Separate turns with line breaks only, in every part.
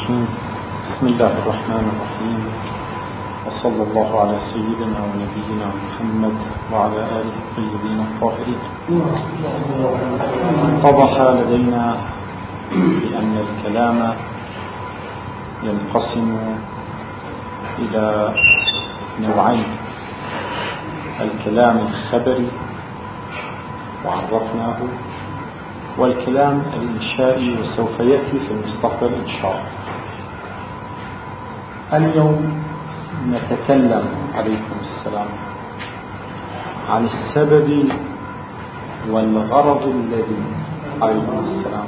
الرجيم. بسم الله الرحمن الرحيم، وصلى الله على سيدنا ونبينا محمد وعلى آله الطيبين الطاهرين. اتضح لدينا بأن الكلام ينقسم إلى نوعين: الكلام الخبري وعرفناه، والكلام الإنشائي وسوف يأتي في المستقبل إن شاء الله. اليوم نتكلم عليكم السلام عن السبب والغرض الذي عليكم السلام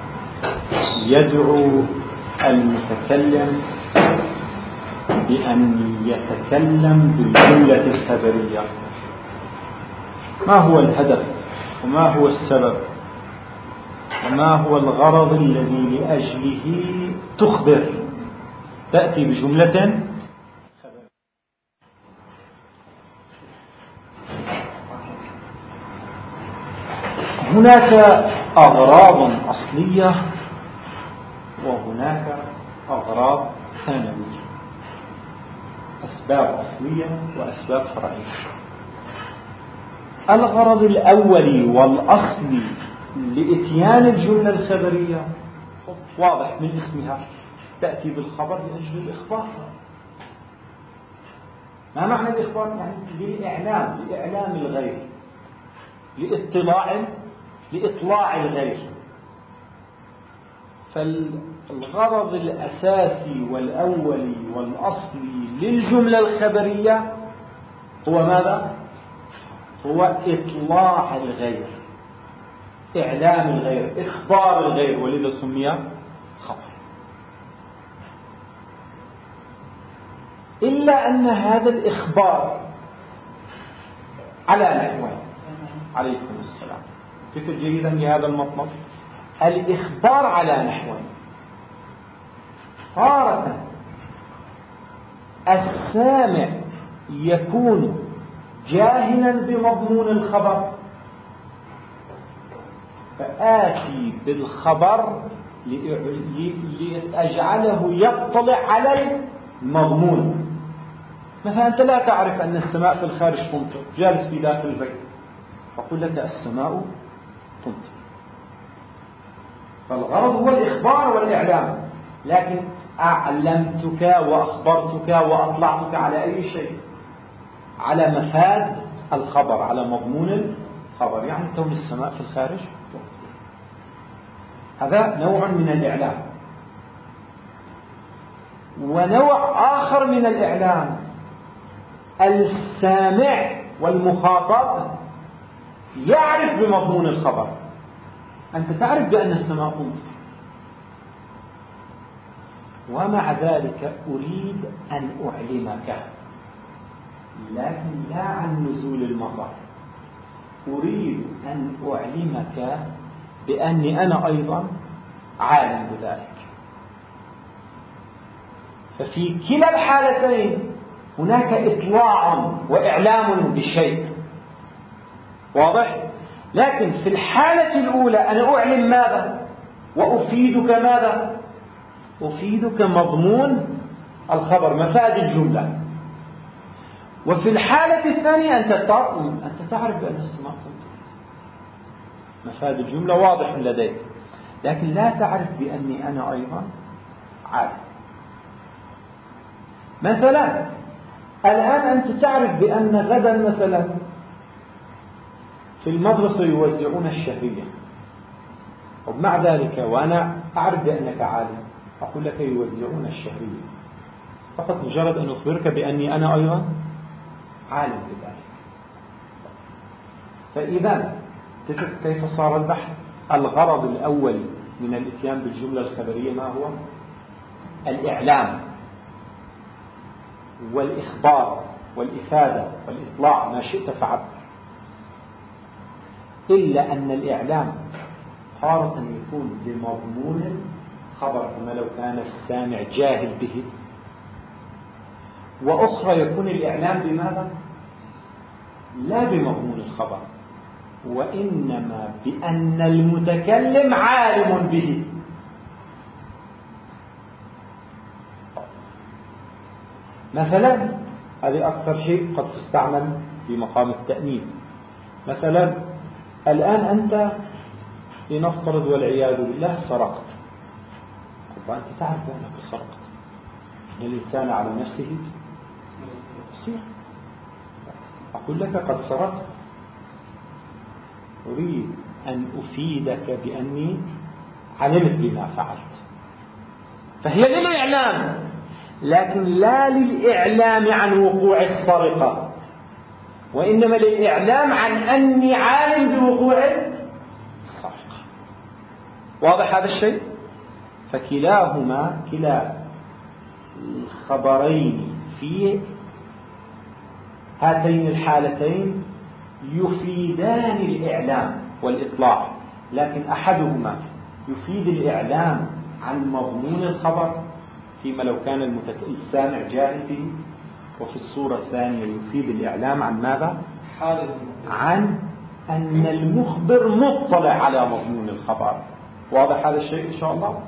يدعو المتكلم بأن يتكلم بالجملة الخبرية. ما هو الهدف وما هو السبب وما هو الغرض الذي لأجله تخبر، تأتي بجملة خبرية. هناك أغراض أصلية وهناك أغراض ثانوية، أسباب أصلية وأسباب فرعية. الغرض الأولي والأصلي لإتيان الجملة الخبرية واضح من اسمها، تأتي بالخبر لأجل الإخبار. ما معنى الإخبار؟ يعني لإعلام الغير، لإطلاع الغير. فالغرض الأساسي والأولي والأصلي للجملة الخبرية هو ماذا؟ هو إطلاع الغير، إعلام الغير، إخبار الغير، ولذا سمي خبر. إلا أن هذا الإخبار على نحوين. عليكم السلام. فكر جيدا لهذا المطلب. الإخبار على نحوين: تارة السامع يكون جاهلا بمضمون الخبر فآتي بالخبر لأجعله يطلع على المضمون. مثلا أنت لا تعرف أن السماء في الخارج تمطر، جالس في داخل البيت، فقل لك السماء تمطر. فالغرض هو الإخبار والإعلام، لكن أعلمتك وأخبرتك وأطلعتك على أي شيء؟ على مفاد الخبر، على مضمون الخبر، يعني كون السماء في الخارج. هذا نوع من الإعلام. ونوع آخر من الإعلام: السامع والمخاطب يعرف بمضمون الخبر. أنت تعرف بأن السماء تمطر، ومع ذلك أريد أن أعلمك، لكن لا عن نزول المطر، أريد أن أعلمك بأني أنا أيضا عالم بذلك. ففي كلا الحالتين هناك إطلاع وإعلام بالشيء، واضح؟ لكن في الحالة الأولى أنا أعلم ماذا؟ وأفيدك ماذا؟ أفيدك مضمون الخبر، مفاد الجملة. وفي الحالة الثانية أنت تعرف بأن السماء تمطر، مفاد الجملة واضح لديك، لكن لا تعرف بأني أنا أيضا عالم. مثلا الآن أنت تعرف بأن غدا مثلا في المدرسة يوزعون الشهرية، ومع ذلك وأنا أعرف بأنك عالم أقول لك يوزعون الشهرية، فقط مجرد أن أخبرك بأني أنا أيضا عالم بذلك. فإذا كيف صار البحث؟ الغرض الأول من الإتيان بالجملة الخبرية ما هو؟ الإعلام والإخبار والإفادة والإطلاع، ما شئت فعلت. إلا أن الإعلام تارة يكون بمضمون خبر كما لو كان السامع جاهل به، وأخرى يكون الإعلام بماذا؟ لا بمضمون الخبر، وإنما بأن المتكلم عالم به. مثلا هذه أكثر شيء قد تستعمل في مقام التأنيب. مثلا الآن أنت لنفترض والعياذ بالله سرقت، وأنت تعرف أنك سرقت، إن الإنسان على نفسه يصير. أقول لك قد سرقت، أريد أن أفيدك بأني علمت بما فعلت، فهي للإعلام، لكن لا للإعلام عن وقوع السرقة، وإنما للإعلام عن أني عالم بوقوع السرقة. واضح هذا الشيء؟ فكلا الخبرين في هاتين الحالتين يفيدان الإعلام والإطلاع، لكن أحدهما يفيد الإعلام عن مضمون الخبر فيما لو كان السامع جاهل به، وفي الصورة الثانية يفيد الإعلام عن ماذا؟ عن أن المخبر مطلع على مضمون الخبر. واضح هذا الشيء إن شاء الله؟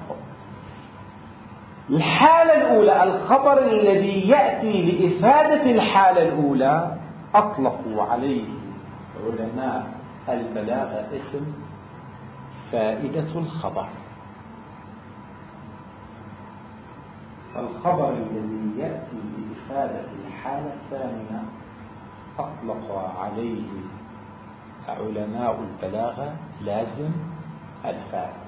الحالة الأولى، الخبر الذي يأتي لإفادة الحالة الأولى، أطلقوا عليه علماء البلاغة اسم فائدة الخبر. الخبر الذي يأتي لإفادة الحالة الثانية أطلق عليه علماء البلاغة لازم الفائدة.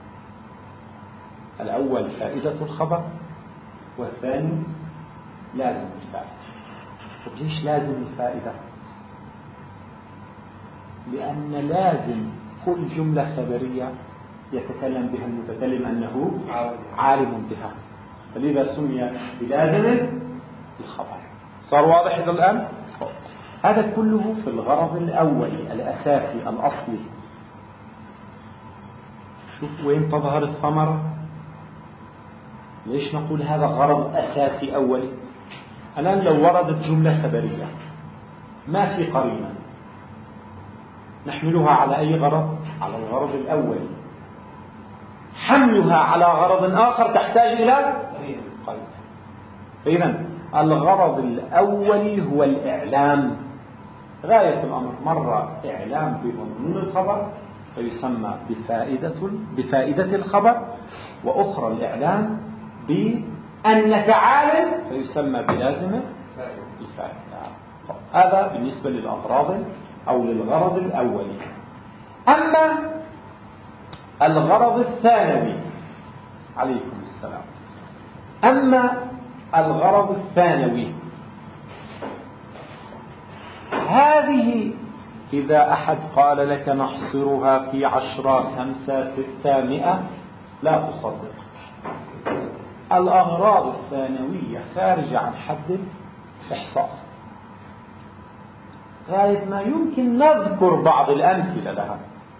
الأول فائدة الخبر، والثاني لازم الفائدة. طب ليش لازم الفائدة؟ لأن لازم كل جملة خبرية يتكلم بها المتكلم أنه عالم بها، فلذا سمي بلازم الخبر. صار واضح إذا الآن؟ هذا كله في الغرض الأولي الأساسي الأصلي. شوف وين تظهر الثمرة. ليش نقول هذا غرض أساسي أولي؟ الآن لو وردت جملة خبرية ما في قرينة، نحملها على أي غرض؟ على الغرض الأولي. حملها على غرض آخر تحتاج إلى قرينة. فإذا الغرض الأولي هو الإعلام غاية الأمر، مرة إعلام بمضمون الخبر فيسمى بفائدة الخبر، وأخرى الإعلام بأنك عالم فيسمى بلازم الفائدة. هذا بالنسبة للأغراض أو للغرض الأولي. أما الغرض الثانوي، عليكم السلام، أما الغرض الثانوي، هذه إذا أحد قال لك نحصرها في 10 5 6 100 لا تصدق. الأغراض الثانوية خارجة عن حد الإحصاء، غاية ما يمكن نذكر بعض الأمثلة لها،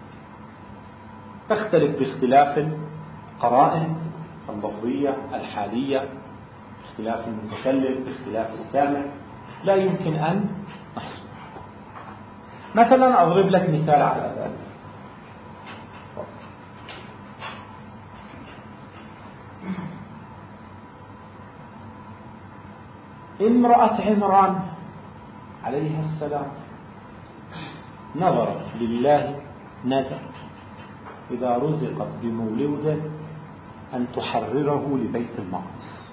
تختلف باختلاف القرائن اللفظية الحالية، باختلاف المتكلم، باختلاف السامع، لا يمكن أن نحصر. مثلا أضرب لك مثال على ذلك. امرأة عمران عليها السلام نظرت لله نذر إذا رزقت بمولود أن تحرره لبيت المقدس.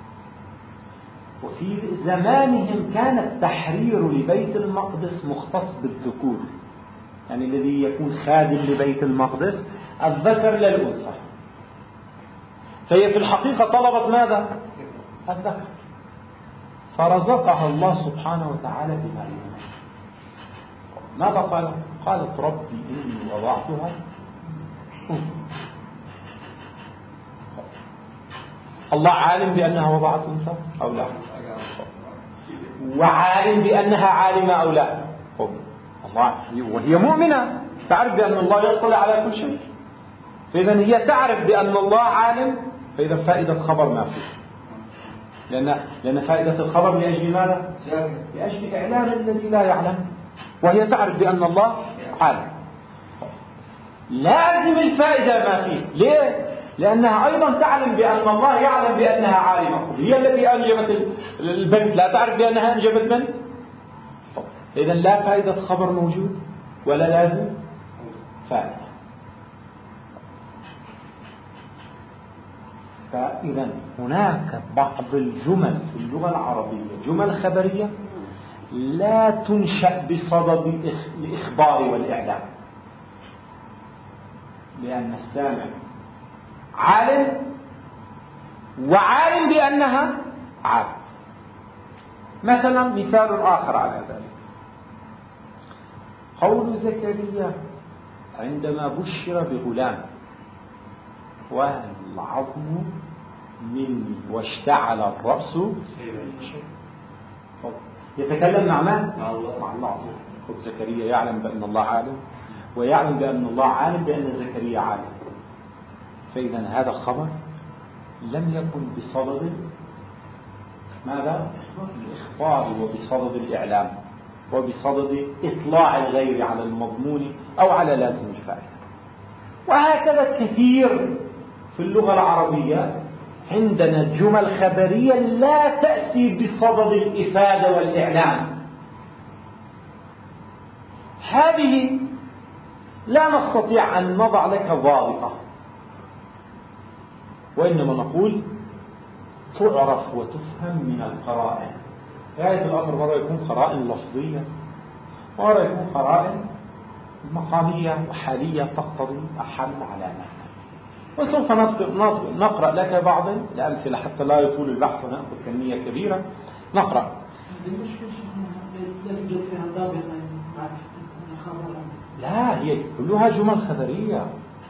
وفي زمانهم كان التحرير لبيت المقدس مختص بالذكور، يعني الذي يكون خادم لبيت المقدس الذكر للأنثى، فهي في الحقيقة طلبت ماذا؟ الذكر، فرزقها الله سبحانه وتعالى بمريم. ماذا قال؟ قالت ربي إني وضعتها أنثى. الله عالم بأنها وضعت أنثى أو لا؟ وعالم بأنها عالمة أو لا؟ الله، وهي مؤمنة تعرف بأن الله يطلع على كل شيء، فإذا هي تعرف بأن الله عالم، فإذا فائدة خبر ما فيه، لأن فائدة الخبر لأجل ماذا؟ لأجل إعلام الذي لا يعلم، وهي تعرف بأن الله عالم. لازم الفائدة ما فيه. ليه؟ لأنها أيضا تعلم بأن الله يعلم بأنها عالمة، هي التي أنجبت البنت، لا تعرف بأنها أنجبت بنت. إذا لا فائدة خبر موجود ولا لازم فائدة. فإذا هناك بعض الجمل في اللغة العربية جمل خبرية لا تنشأ بصدد الإخبار والإعلام، لأن السامع عالم وعالم بأنها عالم. مثلا مثال آخر على ذلك قول زكريا عندما بشر بغلام: والعظم مني واشتعل الرأس يتكلم مع من؟ مع الله. زكريا يعلم بأن الله عالم، ويعلم بأن الله عالم بأن زكريا عالم. فإذا هذا الخبر لم يكن بصدد ماذا؟ الإخبار، وبصدد الإعلام، وبصدد إطلاع الغير على المضمون أو على لازم الفائدة. وهكذا كثير في اللغة العربية عندنا جمل خبرية لا تأتي بصدد الإفادة والإعلام. هذه لا نستطيع أن نضع لك ضابطة، وإنما نقول تعرف وتفهم من القرائن. غاية الأمر مرة يكون قرائن لفظية، مرة يكون قرائن مقامية وحالية تقتضي أحل علامات. وسوف نقرأ لك بعض الأمثلة حتى لا يطول البحث ونأخذ كمية كبيرة. نقرأ. لا، هي كلها جمل خبرية،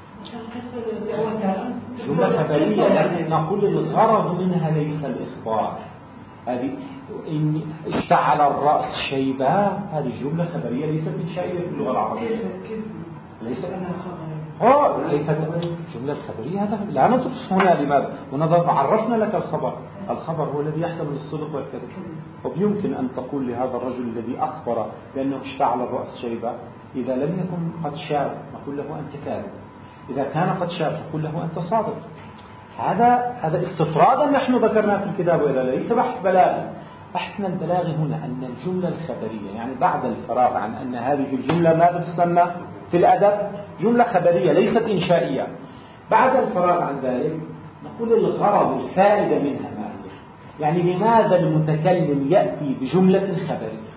جمل خبرية، لكن نقول الغرض منها ليس الإخبار. هذه إن اشتعل الرأس شيبا، هذه جملة خبرية ليست إنشائية في اللغة العربية، ليست ليست جملة خبرية. هذا لا ندرس هنا. لماذا؟ ونظر عرفنا لك الخبر. الخبر هو الذي يحتمل الصدق والكذب. ويمكن أن تقول لهذا الرجل الذي أخبر بأنه اشتعل الرأس شيبا: إذا لم يكن قد شاب نقول له أنت كاذب، إذا كان قد شاب نقول له أنت صادق. هذا استطرادا نحن ذكرناه في الكتاب، وإذا ليس بحث بلاغي. بحثنا البلاغي هنا أن الجملة الخبرية، يعني بعد الفراغ عن أن هذه الجملة ماذا تسمى في الأدب جملة خبرية ليست إنشائية، بعد الفراغ عن ذلك نقول الغرض الفائدة منها ما هي، يعني لماذا المتكلم يأتي بجملة خبرية.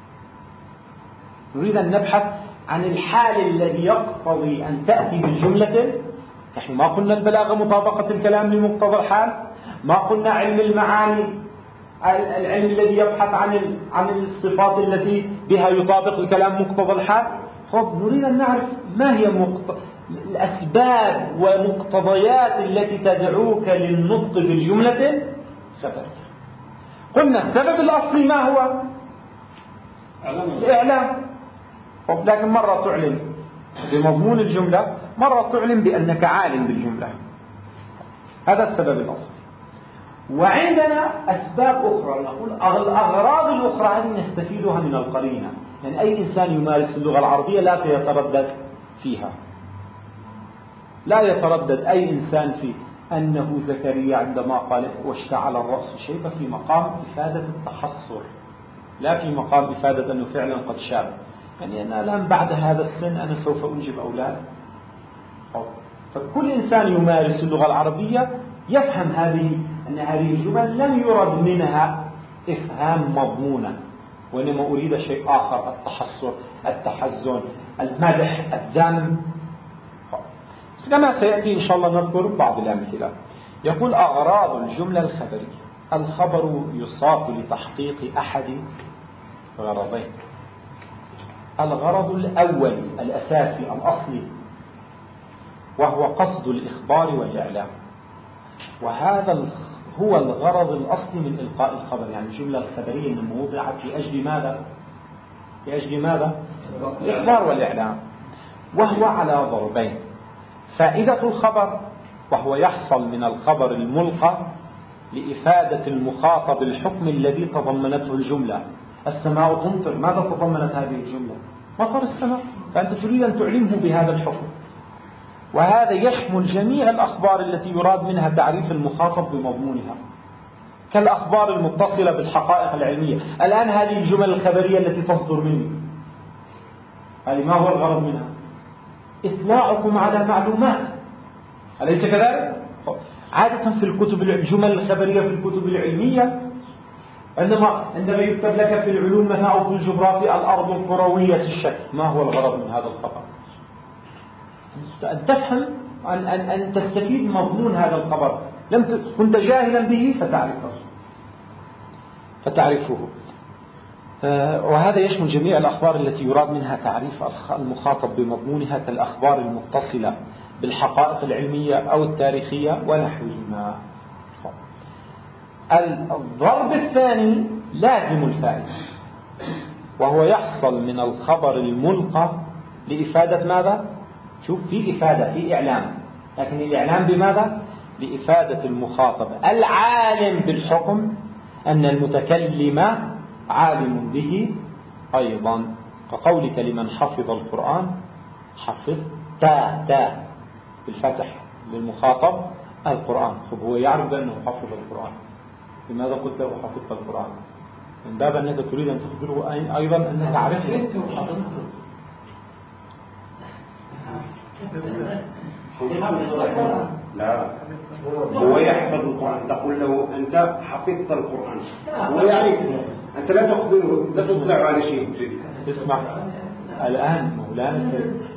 نريد أن نبحث عن الحال الذي يقتضي أن تأتي بالجملة. نحن ما قلنا البلاغة مطابقة الكلام لمقتضى الحال، ما قلنا علم المعاني العلم الذي يبحث عن الصفات التي بها يطابق الكلام مقتضى الحال. نريد أن نعرف ما هي الأسباب ومقتضيات التي تدعوك للنطق بالجملة خبرية. قلنا السبب الأصلي ما هو؟ الإعلام. لكن مرة تعلن بمضمون الجملة، مرة تعلن بأنك عالم بالجملة. هذا السبب الأصلي. وعندنا أسباب أخرى، نقول الأغراض الأخرى هذه نستفيدها من القرينة. يعني أي إنسان يمارس اللغة العربية لا يتردد فيها، لا يتردد أي إنسان في أنه زكريا عندما قال واشتعل الرأس شيبة في مقام إفادة التحصر، لا في مقام إفادة أنه فعلا قد شاب. يعني أنا الآن بعد هذا السن أنا سوف أنجب أولاد. فكل إنسان يمارس اللغة العربية يفهم أن هذه الجمل لم يرد منها إفهام مضمونا، وإنما أريد شيء آخر: التحصر، التحزن، المدح، الذم. كما سيأتي إن شاء الله نذكر بعض الأمثلة. يقول: أغراض الجملة الخبرية: الخبر يصاغ لتحقيق أحد غرضين. الغرض الأول الأساسي الأصلي وهو قصد الإخبار والإعلام، وهذا هو الغرض الأصلي من إلقاء الخبر. يعني الجملة الخبرية إنما وضعت لأجل ماذا؟ لأجل ماذا؟ الإخبار والإعلام. وهو على ضربين: فائدة الخبر، وهو يحصل من الخبر الملقى لإفادة المخاطب الحكم الذي تضمنته الجملة. السماء تمطر، ماذا تضمنت هذه الجملة؟ مطر السماء، فأنت تريد أن تعلمه بهذا الحكم. وهذا يشمل جميع الأخبار التي يراد منها تعريف المخاطب بمضمونها، كالأخبار المتصلة بالحقائق العلمية. الآن هذه الجمل الخبرية التي تصدر مني، هذه ما هو الغرض منها؟ إطلاعكم على معلومات، أليس كذلك؟ عادة في الكتب الجمل الخبرية في الكتب العلمية عندما يكتب لك في العلوم مثلا أو في الجغرافيا الأرض كروية الشكل، ما هو الغرض من هذا الخبر؟ أن تفهم، أن تستفيد مضمون هذا الخبر، كنت جاهلا به فتعرفه. وهذا يشمل جميع الأخبار التي يراد منها تعريف المخاطب بمضمونها، كالأخبار المتصلة بالحقائق العلمية أو التاريخية ونحوهما. الضرب الثاني لازم الفائدة، وهو يحصل من الخبر الملقى لإفادة ماذا؟ شوف، في إفادة، في إعلام، لكن الإعلام بماذا؟ لإفادة المخاطب العالم بالحكم أن المتكلم عالم به أيضا، كقولك لمن حفظ القرآن حفظ تا بالفتح للمخاطب القرآن. هو يعرف بأنه حفظ القرآن، لماذا قلت له حفظت القرآن؟ من باب أنك تريد أن تخبره أيضا أنك عرفت.
لا، هو يحفظ القرآن، تقول له أنت حفظت القرآن، هو يعرف، أنت لا تخبره، لا تطلع على شيء جديد.
اسمع الآن مولانا،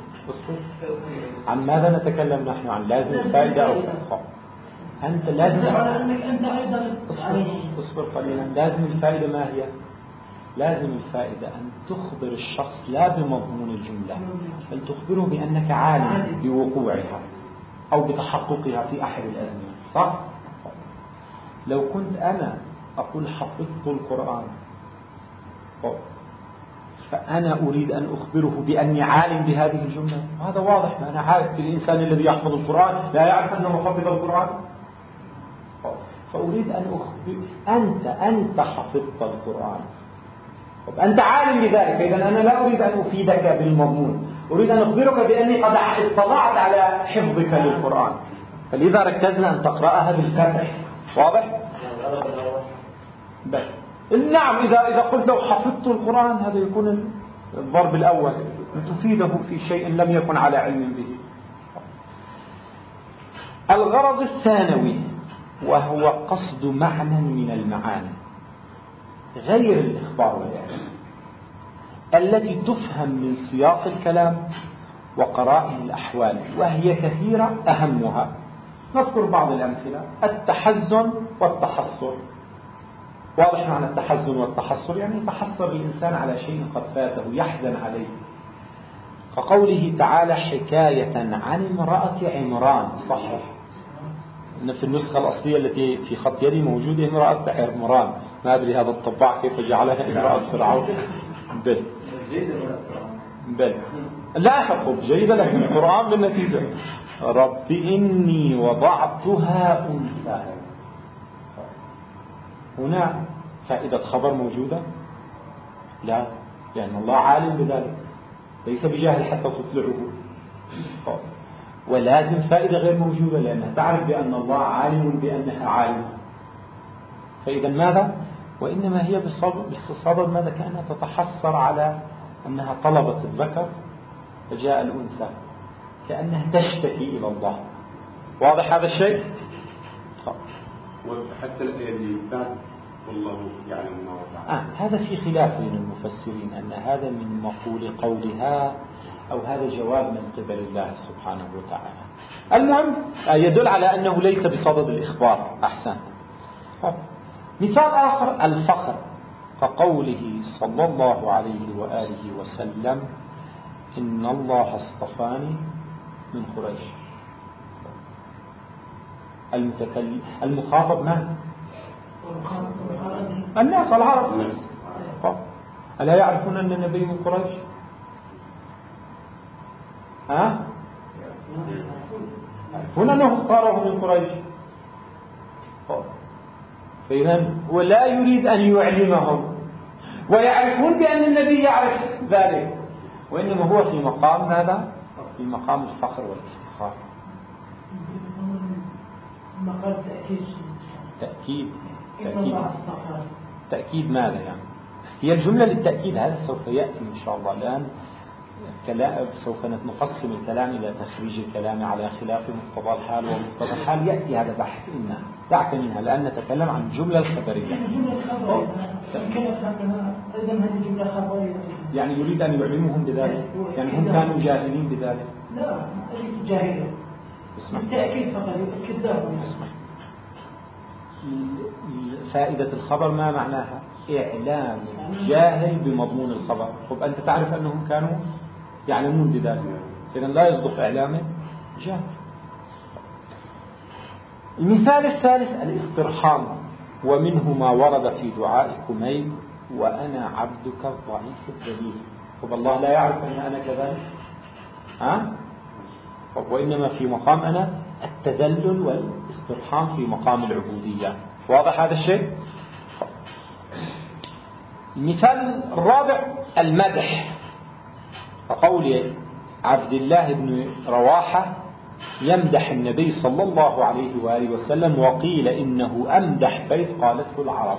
عن ماذا نتكلم نحن؟ عن لازم الفائدة أو أنت لازم اصبر قليلا. لازم الفائدة ما هي؟ لازم الفائدة أن تخبر الشخص لا بمضمون الجملة، بل تخبره بأنك عالم بوقوعها أو بتحققها في أحد الأزمنة، صح؟ لو كنت أنا أقول حفظت القرآن فأنا أريد أن أخبره بأني عالم بهذه الجملة، هذا واضح. أنا عارف الإنسان الذي يحفظ القرآن لا يعرف أنه حفظ القرآن، فأريد أن أخبر أنت حفظت القرآن، أنت عالم بذلك، إذن أنا لا أريد أن أفيدك بالمضمون، أريد أن أخبرك بأني قد اطلعت على حفظك للقرآن، فلذا ركزنا أن تقرأها بالفتح. واضح؟ بس نعم، إذا قلت له حفظت القرآن هذا يكون الضرب الأول، تفيده في شيء لم يكن على علم به. الغرض الثانوي وهو قصد معنى من المعاني غير الإخبار والإعلام التي تفهم من سياق الكلام وقرائن الأحوال، وهي كثيرة، أهمها نذكر بعض الأمثلة: التحزن والتحصر. واضح معنى التحزن والتحصر؟ يعني يتحصر الإنسان على شيء قد فاته، يحزن عليه، كقوله تعالى حكاية عن امرأة عمران. صحيح إن في النسخة الأصلية التي في خط يدي موجودة امرأة عمران، ما أدري هذا الطباع كيف جعلها امرأة فرعون. بل لا تقول جيدة، لكن القرآن بالنتيجة رب إني وضعتها أنثى. هنا فائدة خبر موجودة؟ لا، لأن الله عالم بذلك، ليس بجاهل حتى تطلعه. ولازم فائدة غير موجودة لأنها تعرف بأن الله عالم بأنها عالمة. فإذا ماذا؟ وإنما هي بالصدد ماذا؟ كأنها تتحسر على أنها طلبت الذكر فجاء الأنثى، كأنها تشتكي إلى الله. واضح هذا الشيء؟
وحتى الآية اللي بعد والله يعلم ما وضع،
هذا في خلاف بين المفسرين، أن هذا من مقول قولها أو هذا جواب من قبل الله سبحانه وتعالى. المهم يدل على أنه ليس بصدد الإخبار. أحسن. مثال آخر الفخر، كقوله صلى الله عليه وآله وسلم إن الله اصطفاني من قريش. المخاطب من؟ الناس، العرب. ألا يعرفون أن النبي من قريش؟ يعرفون أنه اختاره من قريش، فإذا هو لا يريد أن يعلمهم، ويعرفون بأن النبي يعرف ذلك، وإنما هو في مقام ماذا؟ في مقام الفخر والافتخار. الاستفهام؟
مقال
تأكيد ماذا يعني؟ هي الجملة للتأكيد، هذا سوف يأتي إن شاء الله. الآن سوف نقسم الكلام إلى تخريج الكلام على خلاف مقتضى الحال ومقتضى الحال، يأتي هذا بحث إنه دعك منها. الآن نتكلم عن الجملة الخبرية. يعني يريد أن يعلمهم بذلك، يعني هم كانوا جاهلين بذلك.
لا ليس جاهلا، بالتأكيد فقط يؤكد لهم.
فائدة الخبر ما معناها؟ إعلام جاهل بمضمون الخبر. طب أنت تعرف أنهم كانوا يعلمون بذلك، إذن لا يصدق إعلامه جاهل. المثال الثالث الاسترحام، ومنه ما ورد في دعاء كميل وأنا عبدك الضعيف الذليل. طب الله لا يعرف أن أنا كذلك؟ طب وإنما في مقام أنا التذلل والاسترحام في مقام العبودية. واضح هذا الشيء؟ المثال الرابع المدح، فقول عبد الله بن رواحة يمدح النبي صلى الله عليه وآله وسلم، وقيل إنه أمدح بيت قالته العرب.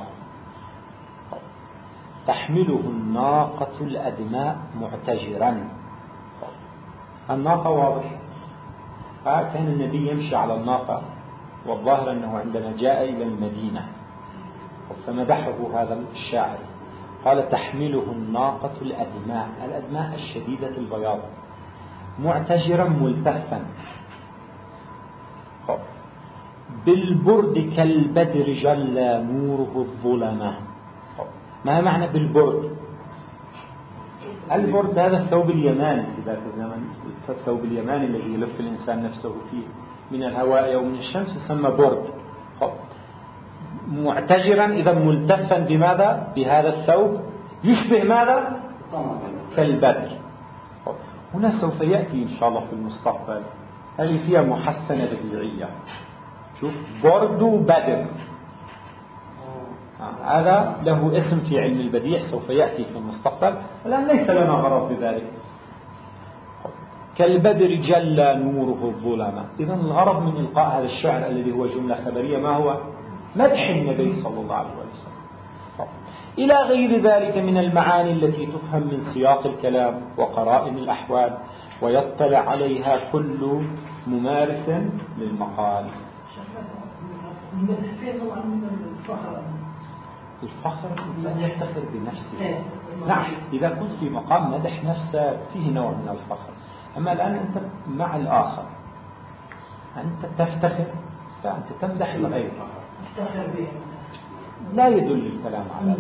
تحمله الناقة الأدماء معتجرا. الناقة واضح، كان النبي يمشي على الناقة، والظاهر أنه عندما جاء إلى المدينة فمدحه هذا الشاعر، قال تحمله الناقة الأدماء، الأدماء الشديدة البياض، معتجرا ملتفا، بالبرد كالبدر جل نوره الظلمة. ما معنى بالبرد؟ البرد هذا الثوب اليماني في ذاك الزمن، الثوب اليماني الذي يلف الإنسان نفسه فيه من الهواء أو من الشمس يسمى برد. معتجرا إذا ملتفا بماذا؟ بهذا الثوب يشبه ماذا؟ كالبدر. هنا سوف يأتي إن شاء الله في المستقبل، هذه فيها محسنة بديعية. شوف برد بدر، هذا له اسم في علم البديع سوف يأتي في المستقبل، الآن ليس لنا غرض بذلك. كالبدر جل نوره الظلمة. إذن الغرض من إلقاء هذا الشعر الذي هو جملة خبرية ما هو؟ مدح النبي صلى الله عليه وسلم، إلى غير ذلك من المعاني التي تفهم من سياق الكلام وقرائن الأحوال ويطلع عليها كل ممارس للمقال. الفخر الإنسان يفتخر بنفسه. نعم، إذا كنت في مقام مدح نفسه فيه نوع من الفخر. أما الآن أنت مع الآخر، أنت تفتخر، فأنت تمدح الغير، لا يدل الكلام على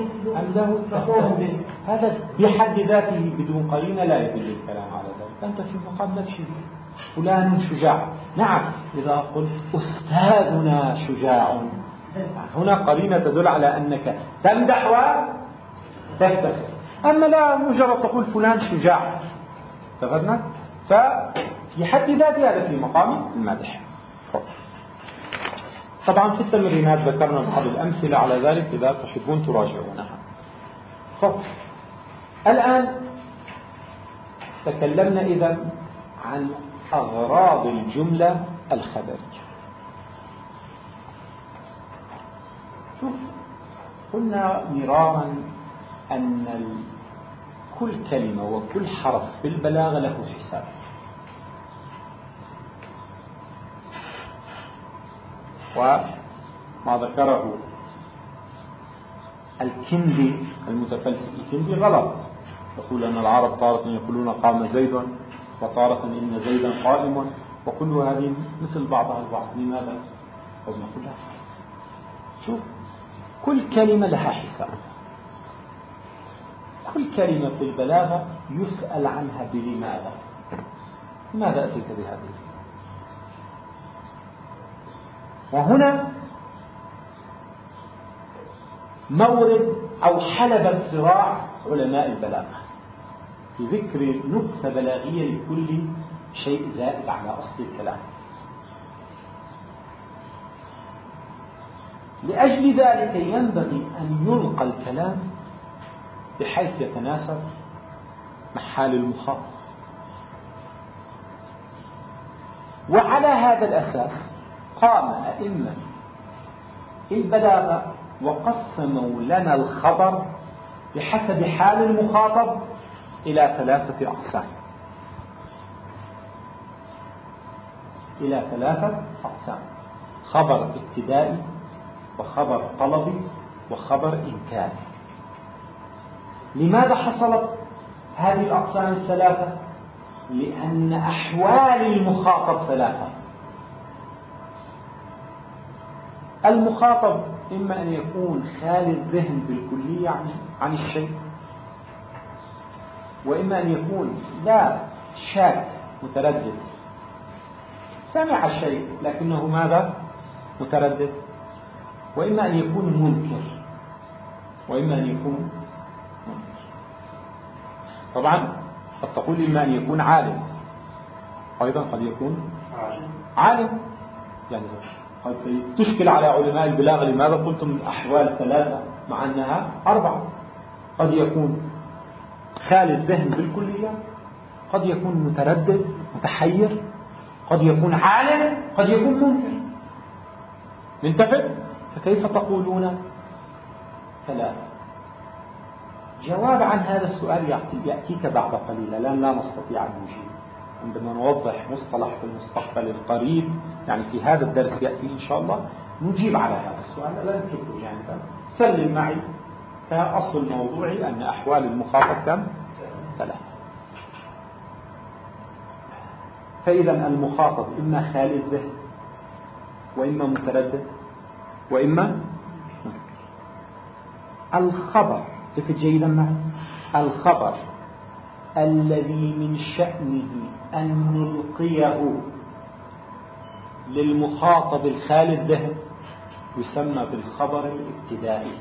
ذلك. هذا بحد ذاته بدون قرينة لا يدل الكلام على ذلك. أنت في مقام مدح فلان شجاع. نعم، إذا قلت أستاذنا شجاع، هنا قرينة تدل على أنك تمدح وتفتخر. أما لا مجرد تقول فلان شجاع، تفهمنا؟ ففي حد ذاته هذا في مقام المدح. طبعا في التمرينات ذكرنا بعض الأمثلة على ذلك، إذا تحبون تراجعونها. الآن تكلمنا إذن عن أغراض الجملة الخبرية. شوف، قلنا مرارا أن كل كلمة وكل حرف في البلاغة له حساب. وما ذكره الكندي المتفلسف الكندي غلط، يقول أن العرب تارة يقولون قام زيد وتارة إن زيدا قائم، وكل هذه مثل بعضها البعض. لماذا؟ نقول لا، شوف، كل كلمة لها حساب. كل كلمة في البلاغة يسأل عنها بلماذا. لماذا أتيت بهذه الكلمة؟ وهنا مورد أو حلب الصراع علماء البلاغة في ذكر نكتة بلاغية لكل شيء زائد على أصل الكلام. لأجل ذلك ينبغي أن يلقى الكلام بحيث يتناسب مع حال المخاطب. وعلى هذا الأساس قام أئمة البلاغة وقسموا لنا الخبر بحسب حال المخاطب إلى 3 أقسام. إلى 3 أقسام: خبر ابتدائي، وخبر طلبي، وخبر إنكاري. لماذا حصلت هذه الأقسام ال3؟ لأن أحوال المخاطب 3. المخاطب إما أن يكون خالي الذهن بالكلية عن الشيء، وإما أن يكون لا شاك متردد، سمع الشيء لكنه ماذا؟ متردد. وإما أن يكون منكر، وإما أن يكون منكر. طبعا قد تقول إما أن يكون عالم، أيضا قد يكون عالم. يعني قد تشكل على علماء البلاغة لماذا قلتم الأحوال 3 مع أنها 4. قد يكون خالي الذهن بالكلية، قد يكون متردد متحير، قد يكون عالم، قد يكون منكر. منتفق؟ فكيف تقولون 3؟ جواب عن هذا السؤال يأتيك بعد قليل، لأن لا نستطيع أن نجيب عندما نوضح مصطلح في المستقبل القريب، يعني في هذا الدرس يأتي إن شاء الله نجيب على هذا السؤال. لا نتركه جانبا، سلم معي. فأصل موضوعي أن أحوال المخاطب كم؟ 3. فإذا المخاطب إما خالي الذهن، وإما متردد، وإما الخبر. تفت جيدا معي. الخبر الذي من شأنه أن نلقيه للمخاطب الخالي الذهن يسمى بالخبر الابتدائي،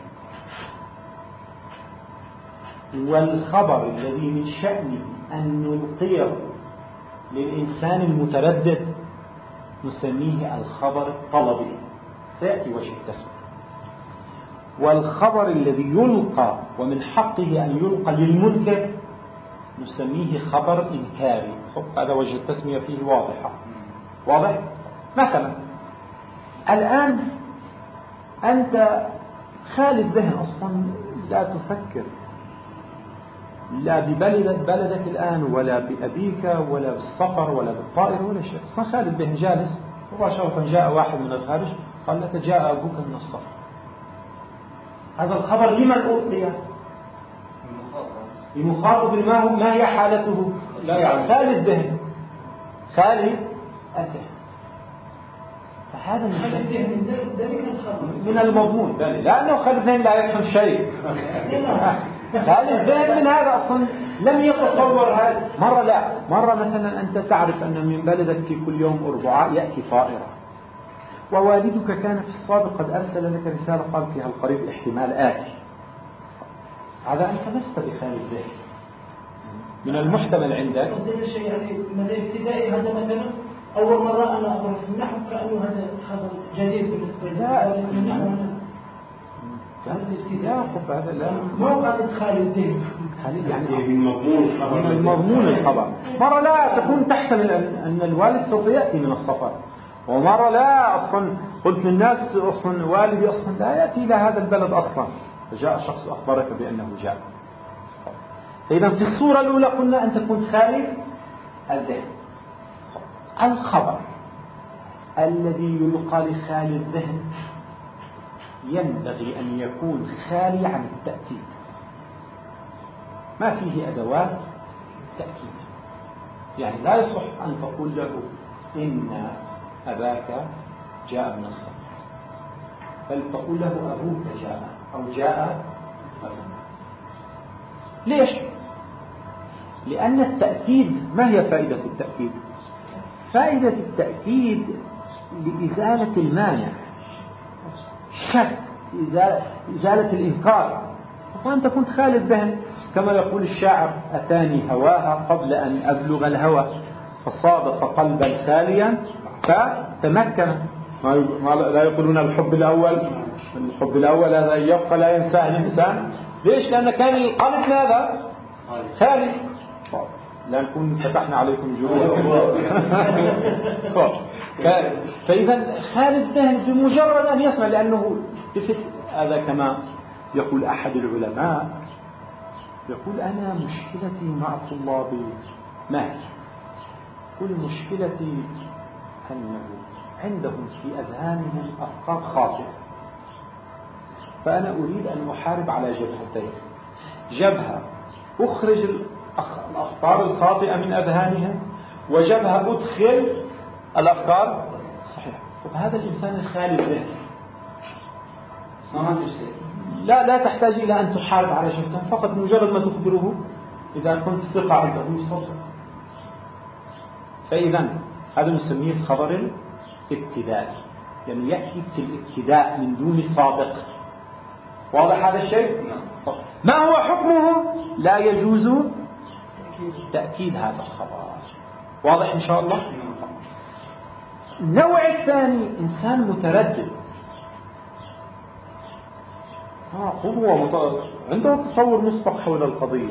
والخبر الذي من شأنه أن نلقيه للإنسان المتردد نسميه الخبر الطلبي، سيأتي وجه التسمية. والخبر الذي يلقى ومن حقه أن يلقى للمنكر نسميه خبر إنكاري. هذا وجه التسمية فيه واضح. مثلا الآن أنت خالي الذهن أصلا، لا تفكر لا ببلدك الآن، ولا بأبيك، ولا بالسفر، ولا بالطائرة، ولا شيء. أصلا خالي الذهن جالس، مباشرة جاء واحد من الخارج قال لك جاء أبوك من السفر. هذا الخبر لمن ألقي؟ المخاطب ما هي حالته؟ لا يعني خالي الذهن، خالي الذهن. فهذا من المضمون ذلك، لأنه خالي الذهن لا يفهم شيء. خالي الذهن من هذا أصلا لم يتصور هذا. مرة مثلا أنت تعرف أن من بلدك في كل يوم أربعاء يأتي طائرة، ووالدك كان في السابق قد أرسل لك رسالة قال فيها القريب احتمال آتي. هذا أنت لست بخالي الذهن، من المحتمل عندك.
هذا الشيء يعني مدى ابتدائي هذا مثلا أول مرة أنا أدرس النحو، كأنه هذا خبر جديد بالنسبة لي.
لا هذا لا
مو قال خالي الذهن،
يعني من المضمون الخبر. مرة لا تكون تحتمل أن الوالد سوف يأتي من السفر، ومرة لا أصلا قلت للناس أصلا والدي أصلا لا يأتي إلى هذا البلد أصلا، فجاء شخص أخبرك بأنه جاء. فإذا في الصورة الأولى قلنا أن تكون خالي الذهن. الخبر الذي يلقى لخالي الذهن ينبغي أن يكون خالي عن التأكيد، ما فيه أدوات تأكيد. يعني لا يصح أن تقول له إن أباك جاء من السفر، بل تقول له أبوك جاء أو جاء أبوك. ليش؟ لأن التأكيد ما هي فائدة التأكيد؟ فائدة التأكيد لإزالة المانع، الشك، إزالة الإنكار. وأنت كنت خالي الذهن كما يقول الشاعر: أتاني هواها قبل أن أبلغ الهوى، فصادف قلبا خاليا فتمكن. لا يقولون الحب الأول هذا يبقى لا ينساه الإنسان. ليش؟ لأن كان القلب هذا خالي. لا نكون فتحنا عليكم جروح. فإذا خالي الذهن بمجرد أن يسمع، لأنه هذا كما يقول أحد العلماء، يقول أنا مشكلتي مع طلابي ما هي؟ كل مشكلتي أنه عندهم في أذهانهم أفكار خاطئة، فأنا أريد أن أحارب على جبهتين: جبهة أخرج الأفكار الخاطئة من أذهانهم، وجبهة أدخل الأفكار صحيحة. وهذا الإنسان الخالي الذهن لا تحتاج إلى أن تحارب على جبهتين، فقط مجرد ما تخبره إذا كنت ثقة عنده يصدق. فإذا هذا نسميه الخبر الابتدائي، يعني يأتي في الابتداء من دون سابق. واضح هذا الشيء؟ ما هو حكمه؟ لا يجوز تأكيد هذا الخبر. واضح إن شاء الله؟ النوع الثاني إنسان متردد، هو عنده تصور مسبق حول القضية.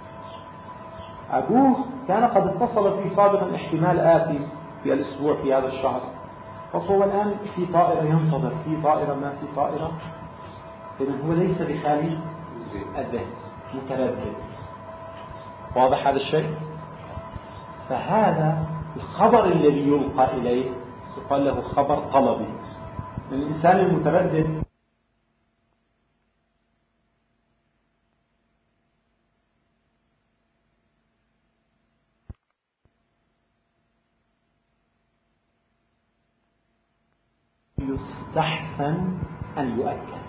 أبوه كان قد اتصل فيه سابقا احتمال آتي في الأسبوع في هذا الشهر، فهو الآن في طائرة ينتظر، في طائرة ما في طائرة، إذن هو ليس بخالي الذهن، متردد. واضح هذا الشيء؟ فهذا الخبر الذي يلقى إليه يقال له خبر طلبي. من الإنسان المتردد يستحسن أن يؤكد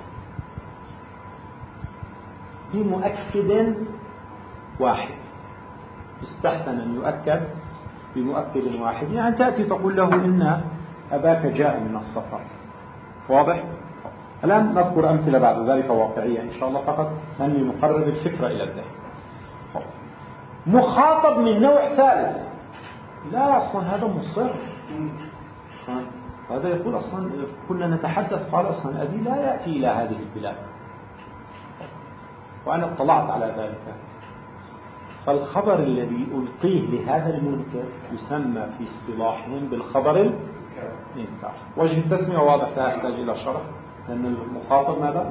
بمؤكد واحد. يستحسن أن يؤكد بمؤكد واحد، يعني تأتي تقول له إن أباك جاء من السفر. واضح؟ الآن نذكر أمثلة بعد ذلك واقعية إن شاء الله، فقط أني نقرب الفكرة إلى الذهن. مخاطب من نوع ثالث، لا أصلا هذا مصر، هذا يقول أصلا كنا نتحدث، قال أصلا أبي لا يأتي إلى هذه البلاد، وأنا اطلعت على ذلك. فالخبر الذي ألقيه لهذا المنكر يسمى في اصطلاحهم بالخبر الإنكار. وجه التسمية واضح، لا يحتاج إلى شرح، لأن المخاطب ماذا؟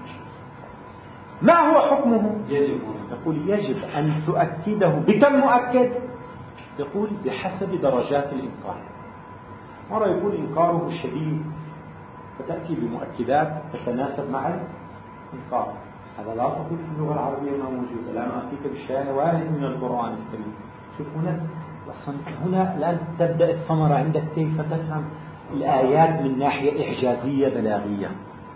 ما هو حكمه؟ يقول يجب أن تؤكده. بكم مؤكد؟ يقول بحسب درجات الإنكار. مرة يكون إنكاره شديد فتأتي بمؤكدات تتناسب مع الإنكار. هذا لا تقول في اللغة العربية ما موجود، الآن أعطيك بالشيء وارد من القرآن الكريم. شوف هنا الآن تبدأ الثمرة عندك، كيف تفهم الآيات من ناحية إعجازية بلاغية.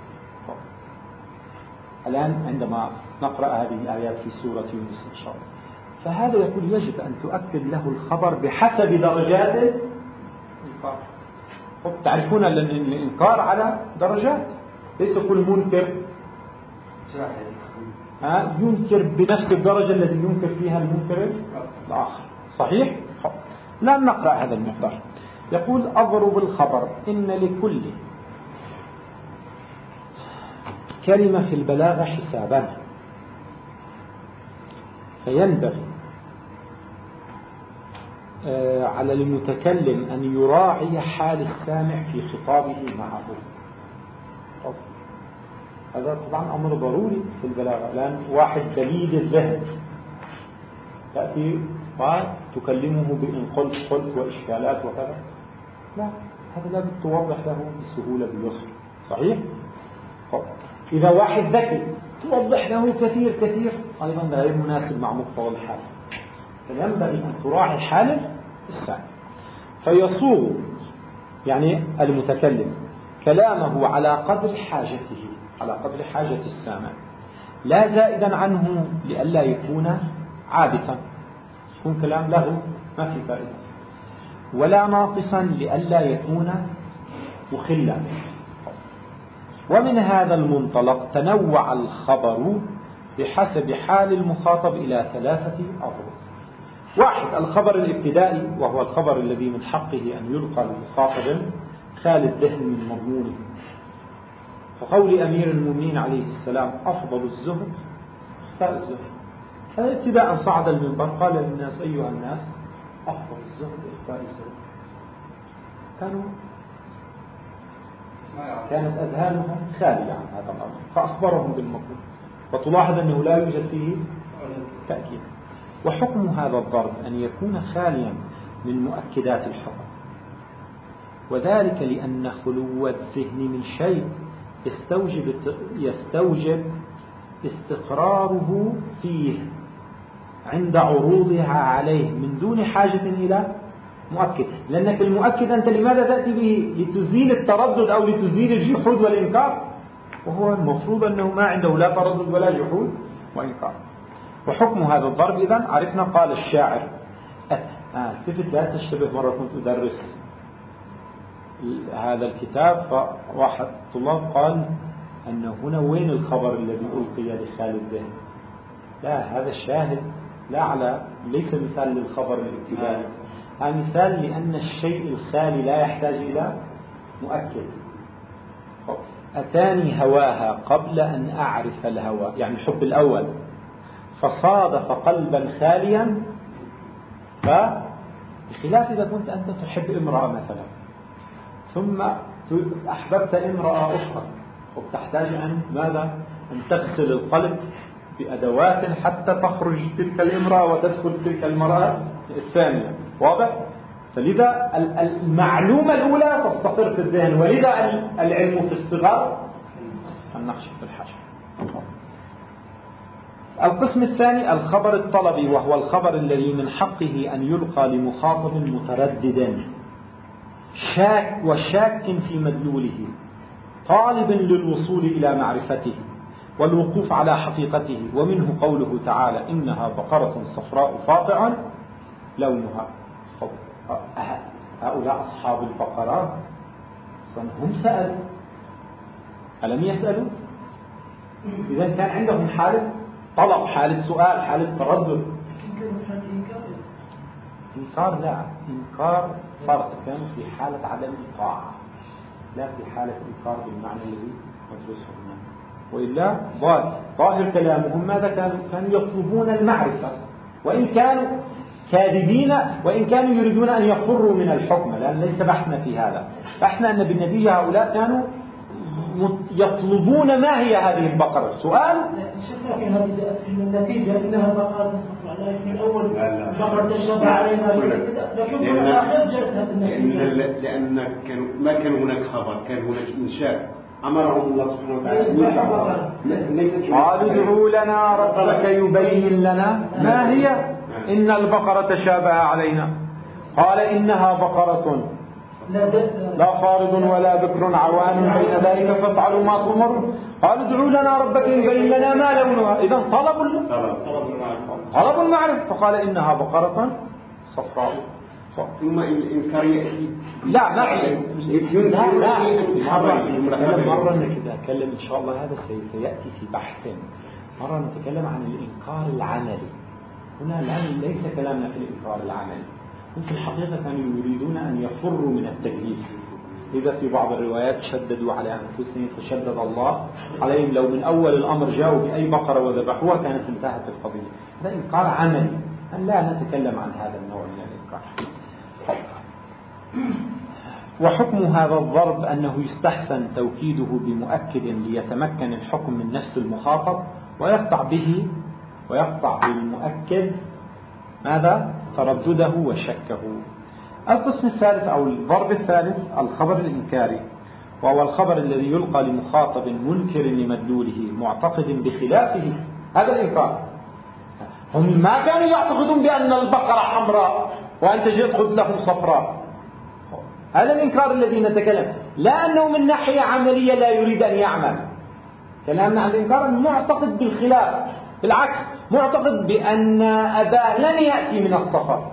الآن عندما نقرأ هذه الآيات في سورة يونس إن شاء الله، فهذا يقول يجب أن تؤكد له الخبر بحسب درجات الإنكار. تعرفون أن الإنكار على درجات، ليس كل منكر ينكر بنفس الدرجة التي ينكر فيها المنكر الآخر. صحيح؟ لا نقرأ هذا المقدار. يقول أضرب الخبر إن لكل كلمة في البلاغة حسابا، فينبغي على المتكلم أن يراعي حال السامع في خطابه معه. هذا طبعا أمر ضروري في البلاغة. الآن واحد بليد الذهن تأتي وتكلمه بإن قلت وإشكالات وكذا، لا، هذا لا توضح له بسهولة بيسر. صحيح؟ إذا واحد ذكي توضح له كثير أيضا غير مناسب مع مقتضى الحال. فينبغي أن تراعي حال السامع، فيصوغ يعني المتكلم كلامه على قدر حاجته، على قدر حاجة السامع، لا زائدا عنه لئلا يكون عابثا، يكون كلام له ما في فائدة، ولا ناقصا لئلا يكون مخلا. ومن هذا المنطلق تنوع الخبر بحسب حال المخاطب إلى 3 أضرب. 1. الخبر الابتدائي، وهو الخبر الذي من حقه أن يلقى للمخاطب خال الذهن من مضمونه، فقول أمير المؤمنين عليه السلام أفضل الزهد إخفاء الزهد، ابتداء صعد المنبر قال للناس: أيها الناس، أفضل الزهد إخفاء الزهد. كانت أذهانهم خالية عن هذا الأمر، فأخبرهم بالمطلوب، وتلاحظ أنه لا يوجد فيه تأكيد. وحكم هذا الضرب أن يكون خاليا من مؤكدات الحكم، وذلك لأن خلو الذهن من شيء يستوجب استقراره فيه عند عروضها عليه من دون حاجة إلى مؤكد. لأنك المؤكد أنت لماذا تأتي به؟ لتزيل التردد أو لتزيل الجحود والإنكار، وهو المفروض أنه ما عنده لا تردد ولا جحود وإنكار. وحكم هذا الضرب إذن عرفنا. قال الشاعر التفت لا تشتبه. مرة كنت أدرس هذا الكتاب، فواحد طلاب قال أنه هنا وين الخبر الذي ألقي لخالد ذهن؟ لا، هذا الشاهد لا على ليس مثال للخبر الابتدائي، هذا مثال لأن الشيء الخالي لا يحتاج إلى مؤكد. أتاني هواها قبل أن أعرف الهوى، يعني الحب الأول، فصادف قلبا خاليا. فبخلاف إذا كنت أنت تحب امرأة مثلا ثم أحببت امرأة أخرى، وتحتاج أن ماذا؟ أن تغسل القلب بأدوات حتى تخرج تلك الامرأة وتدخل تلك المرأة الثانية. واضح؟ فلذا المعلومة الأولى تستقر في الذهن، ولذا العلم في الصغر النقش في الحجر. القسم الثاني الخبر الطلبي، وهو الخبر الذي من حقه أن يلقى لمخاطب متردد شاك في مدلوله، طالب للوصول إلى معرفته والوقوف على حقيقته. ومنه قوله تعالى: إنها بقرة صفراء فاقع لونها. هؤلاء أصحاب البقرات هم سألوا، ألم يسألوا؟ إذا كان عندهم حالة طلب، حالة سؤال، حالة تردد. إنكار لا، إنكار فرق، كان في حالة عدم الطاعة، لا في حالة إنكار بالمعنى الذي ندرسه هنا. وإلا ظاهر كلامهم ماذا كانوا يطلبون المعرفة، وإن كانوا كاذبين، وإن كانوا يريدون أن يفروا من الحكم، لأن ليس بحثنا في هذا. بحثنا أن بالنتيجة هؤلاء كانوا يطلبون ما هي هذه البقرة. سؤال
شفنا في هذه النتيجة إنها بقرة صفراء، في الأول بقرة تشبه علينا، لكن في الآخر جاءت هذه النتيجة
لأن ما كان هناك خبر، كان هناك إنشاء أمرهم الله سبحانه وتعالى.
قالوا ادعوا لنا ربك يبين لنا ما هي، إن البقرة تشابه علينا. قال إنها بقرة لا فارض ولا بكر عوان بين ذلك فافعلوا ما تؤمرون. قالوا ادعوا لنا ربك يبين لنا ما لونها. إذا طلبوا المعرفة، فقال إنها بقرة صفراء.
ثم الإنكار يأتي
لا مرة نتكلم إن شاء الله، هذا سيأتي في بحث. مرة نتكلم عن الإنكار العملي. هنا الآن ليس كلامنا في الإنكار العملي، هم في الحقيقة كانوا يريدون أن يفروا من التكليف. إذا في بعض الروايات شددوا على أنفسهم فشدد الله عليهم، لو من أول الأمر جاءوا بأي بقرة وذبحوها كانت انتهت القضية. هذا إنكار عملي، أن لا نتكلم عن هذا النوع من الإنكار. وحكم هذا الضرب أنه يستحسن توكيده بمؤكد ليتمكن الحكم من نفس المخاطب، ويقطع بالمؤكد ماذا؟ تردده وشكه. القسم الثالث أو الضرب الثالث الخبر الإنكاري، وهو الخبر الذي يلقى لمخاطب منكر لمدلوله معتقد بخلافه. هذا الإنكار. هم ما كانوا يعتقدون بأن البقرة حمراء وأنت جئت قلت لهم صفراء. هذا الإنكار الذي نتكلم، لا أنه من ناحية عملية لا يريد أن يعمل. كلامنا عن الإنكار معتقد بالخلاف، بالعكس معتقد بأن أباه لن يأتي من السفر.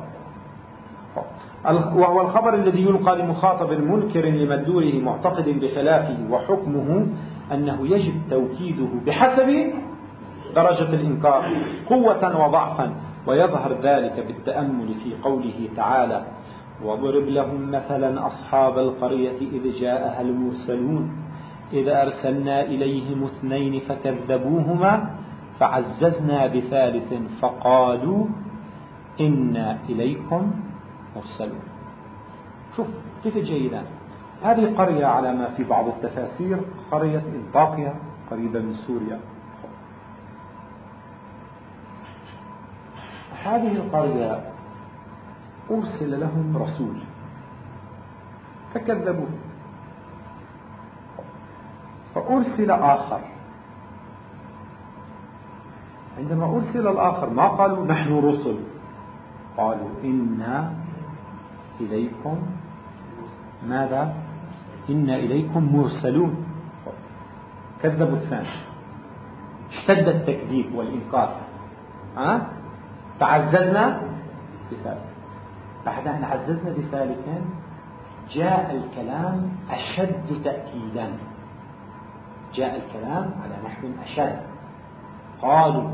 وهو الخبر الذي يلقى لمخاطب منكر لمدلوله معتقد بخلافه، وحكمه أنه يجب توكيده بحسب درجة الإنكار قوة وضعفا. ويظهر ذلك بالتأمل في قوله تعالى: واضرب لهم مثلا أصحاب القرية إذ جاءها المرسلون إذ أرسلنا إليهم 2 فكذبوهما فعززنا بثالث فقالوا إنا إليكم مرسلون. شوف كيف جيدا. هذه قرية على ما في بعض التفاسير قرية انطاكيا قريبة من سوريا. هذه القرية أرسل لهم رسول فكذبوه، فأرسل آخر. عندما أرسل الآخر ما قالوا نحن رسل، قالوا إنا إليكم ماذا؟ إنا إليكم مرسلون. كذبوا الثاني، اشتد التكذيب والإنكار. تعززنا بثالث، بعد أن عززنا بثالث جاء الكلام أشد تأكيدا، جاء الكلام على نحو أشد. قالوا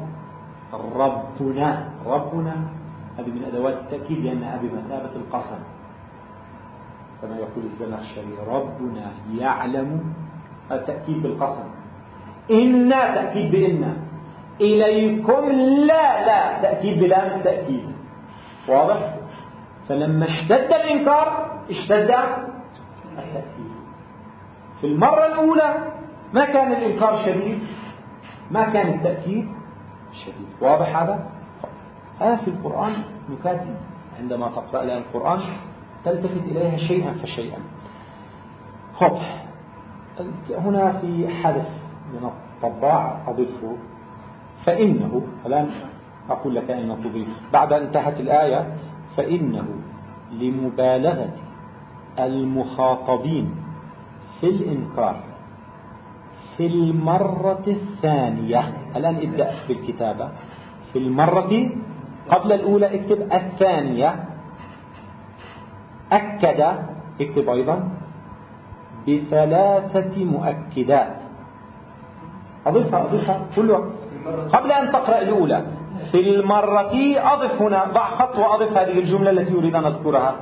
ربنا، هذه من أدوات التأكيد لأنها بمثابة القسم، كما يقول الزمخشري ربنا يعلم، التأكيد بالقسم. إنا تأكيد بإنا، إليكم لا تأكيد بلام التأكيد. واضح؟ فلما اشتد الإنكار اشتد التأكيد. في المرة الأولى ما كان الإنكار شديد، ما كان التأكيد شديد. واضح هذا؟ هذا في القرآن نكات عندما تقرأ لها القرآن تلتفت إليها شيئا فشيئا. هنا في حدث من الطباع أضيفه، فإنه الآن أقول لك أن تضيف بعد أن انتهت الآية، فإنه لمبالغة المخاطبين في الإنكار في المرة الثانية. الآن ابدأ بالكتابة. في المرة قبل الأولى اكتب الثانية، أكد اكتب أيضا بثلاثة مؤكدات. أضفها كل وقت قبل أن تقرأ الأولى. في المرة أضف هنا، ضع خط وأضف هذه الجملة التي أريد أن أذكرها.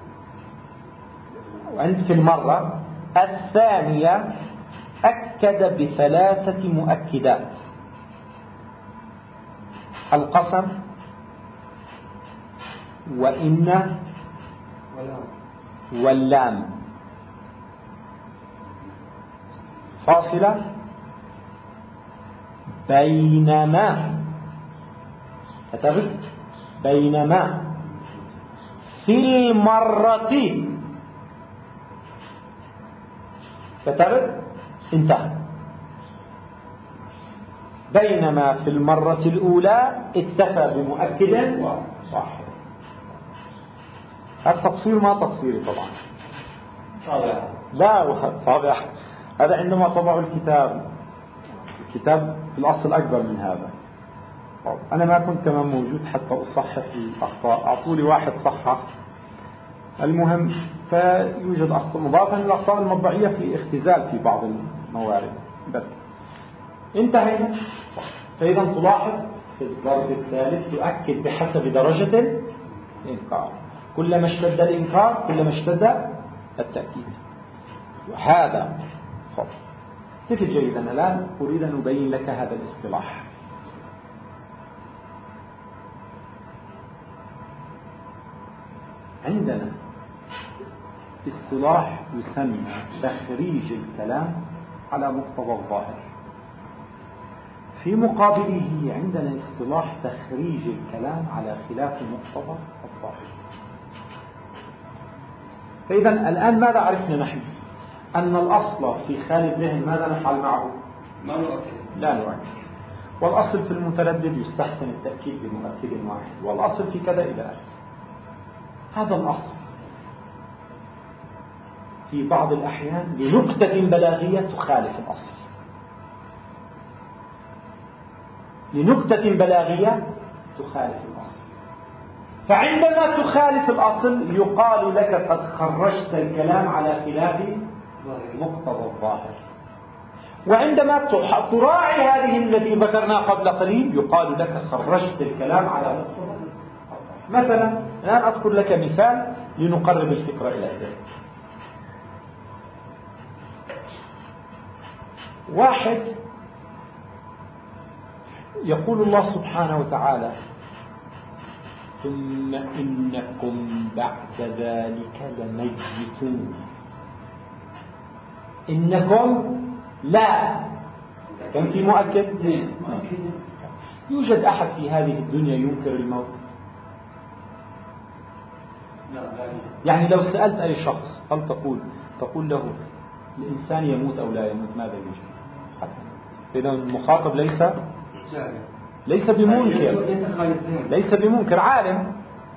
وأنت في المرة الثانية أكد بثلاثة مؤكدات: القسم، وإن، واللام. فاصلة بينما، كتبت بينما في المرة، كتبت انتهى. بينما في المرة الأولى اكتفى بمؤكد واحد. هذا تقصير ما تقصيري طبعا. لا طابع. هذا عندما طبعوا الكتاب في الأصل أكبر من هذا. أنا ما كنت كمان موجود حتى أصحح الأخطاء، أعطوا لي واحد صحح. المهم فيوجد أخطاء مضافة للأخطاء المطبعية في اختزال في بعض الموارد بس. انتهينا. فإذا تلاحظ في الضرب الثالث تؤكد بحسب درجة الإنكار. كلما اشتد الإنكار كلما اشتد التأكيد. وهذا كيف جيدا. الآن أريد أن أبين لك هذا الاصطلاح. عندنا اصطلاح يسمى تخريج الكلام على مقتضى الظاهر. في مقابله عندنا اصطلاح تخريج الكلام على خلاف مقتضى الظاهر. فإذا الآن ماذا عرفنا نحن؟ أن الأصل في خالي الذهن ماذا نفعل معه؟
ما نؤكد.
لا نؤكد. والأصل في المتردد يستحسن التأكيد بمؤكد واحد، والأصل في كذا إلى آخره. هذا الأصل في بعض الأحيان لنكتة بلاغية تخالف الأصل، لنكتة بلاغية تخالف الأصل. فعندما تخالف الأصل يقال لك قد خرجت الكلام على خلاف مقتضى الظاهر. وعندما تراعي هذه التي ذكرناها قبل قليل يقال لك خرجت الكلام على مقتضى الظاهر. مثلا الآن أذكر لك مثال لنقرب الفكرة إلى ذلك. واحد يقول الله سبحانه وتعالى ثم إنكم بعد ذلك لميتون. إنكم لا كم في مؤكد؟ يوجد أحد في هذه الدنيا ينكر الموت؟ يعني لو سألت أي شخص هل تقول له الإنسان يموت أو لا يموت، ماذا يوجد؟ إذا المخاطب ليس بمنكر عالم.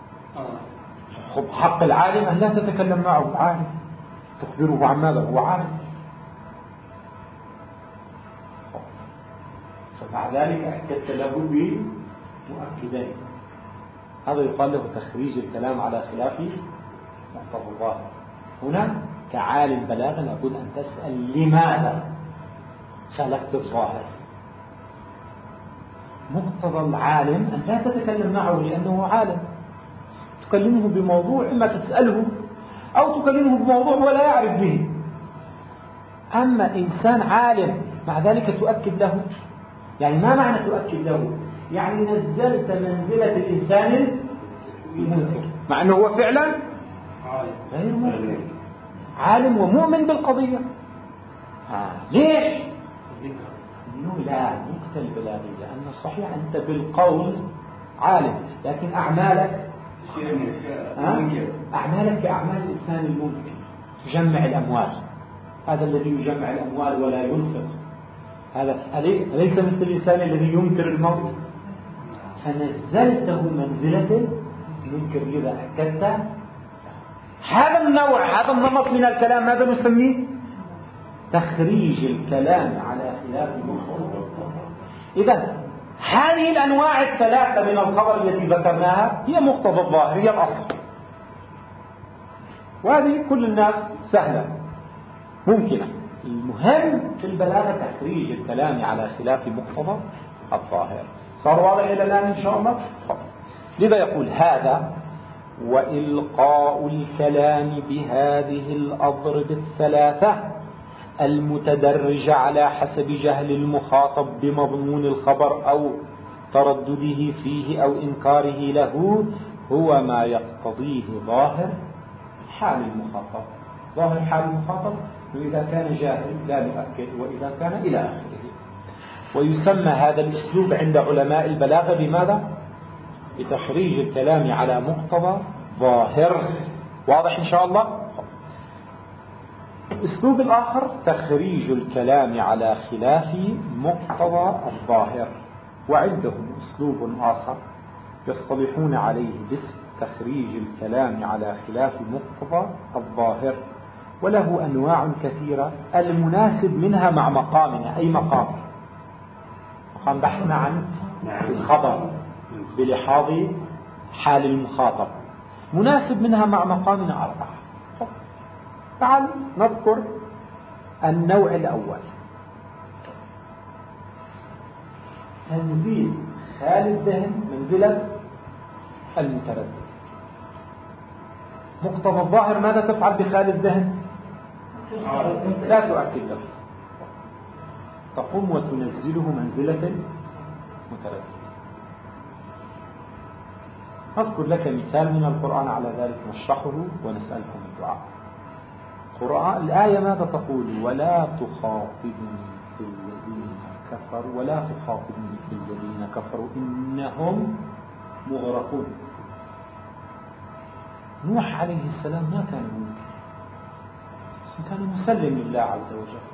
حق العالم أن لا تتكلم معه، عالم تخبره عن ماذا هو عالم. فمع ذلك أكدت له بمؤكدين. هذا يقال له تخريج الكلام على خلاف مقتضى الظاهر. هنا كعالم بلاغا لابد أن تسأل لماذا خالفت الظاهر. مقتضى العالم أن لا تتكلم معه لأنه عالم، تكلمه بموضوع إما تسأله أو تكلمه بموضوع ولا يعرف به. أما إنسان عالم مع ذلك تؤكد له، يعني ما معنى تؤكد له؟ يعني نزلت منزلة الإنسان المنكر مع أنه هو فعلا غير منكر، عالم ومؤمن بالقضية. ليش؟ إنه لا نقطة البلاغية أن صحيح أنت بالقول عالم لكن أعمالك كأعمال الإنسان المنكر، تجمع الأموال. هذا الذي يجمع الأموال ولا ينفق هذا أليس مثل الإنسان الذي ينكر الموت؟ فنزلته منزلة المنكر. إذا أكدت هذا النوع هذا النمط من الكلام ماذا نسميه؟ تخريج الكلام على خلاف المقتضى. إذا هذه الأنواع الثلاثة من الخبر التي ذكرناها هي مقتضى الظاهر، هي الأصل، وهذه كل الناس سهلة ممكنة. المهم في البلاغة تخريج الكلام على خلاف مقتضى الظاهر. صار واضح إلى الآن إن شاء الله؟ لذا يقول هذا وإلقاء الكلام بهذه الأضرب الثلاثة المتدرجة على حسب جهل المخاطب بمضمون الخبر أو تردده فيه أو إنكاره له هو ما يقتضيه ظاهر حال المخاطب. ظاهر حال المخاطب وإذا كان جاهل لا نؤكد، وإذا كان إلى آخره. ويسمى هذا الأسلوب عند علماء البلاغة بماذا؟ بتخريج الكلام على مقتضى ظاهر. واضح إن شاء الله؟ الأسلوب الآخر تخريج الكلام على خلاف مقتضى الظاهر، وعندهم أسلوب آخر يصطلحون عليه باسم تخريج الكلام على خلاف مقتضى الظاهر، وله أنواع كثيرة المناسب منها مع مقامنا. أي مقام بحثنا عن الخبر بلحاظ حال المخاطب، مناسب منها مع مقامنا 4. تعال نذكر النوع الأول، تنزيل خالي الذهن منزلة المتردد. مقتضى الظاهر ماذا تفعل بخالي الذهن؟ لا تؤكد له، تقوم وتنزله منزلة متردد. أذكر لك مثال من القرآن على ذلك نشرحه ونسألكم الدعاء. الآية ماذا تقول؟ ولا تخاطبني في الذين كفروا ولا تخاطبني في الذين كفروا إنهم مغرقون. نوح عليه السلام ما كان منكر، كان مسلم لله عز وجل،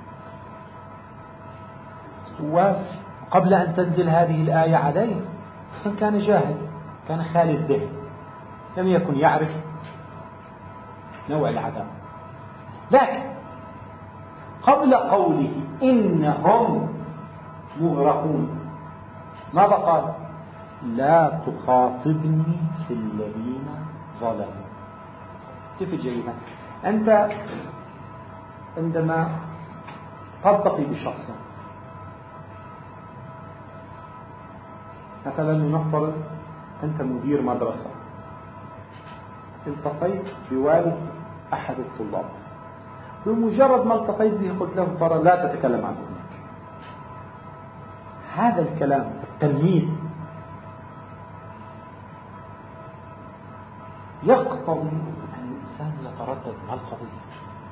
وقبل أن تنزل هذه الآية عليه كان جاهل، كان خالي الذهن، لم يكن يعرف نوع العذاب. لكن قبل قوله إنهم مغرقون ماذا قال؟ لا تخاطبني في الذين ظلموا. كيف جيدا؟ أنت عندما تلتقي بشخص، مثلا لنفترض أنت مدير مدرسة، التقيت بوالد أحد الطلاب، بمجرد ما التقيت به قلت له ترى لا تتكلم عن ابنك. هذا الكلام التمهيد يقتضي أن الإنسان يتردد مع القضية.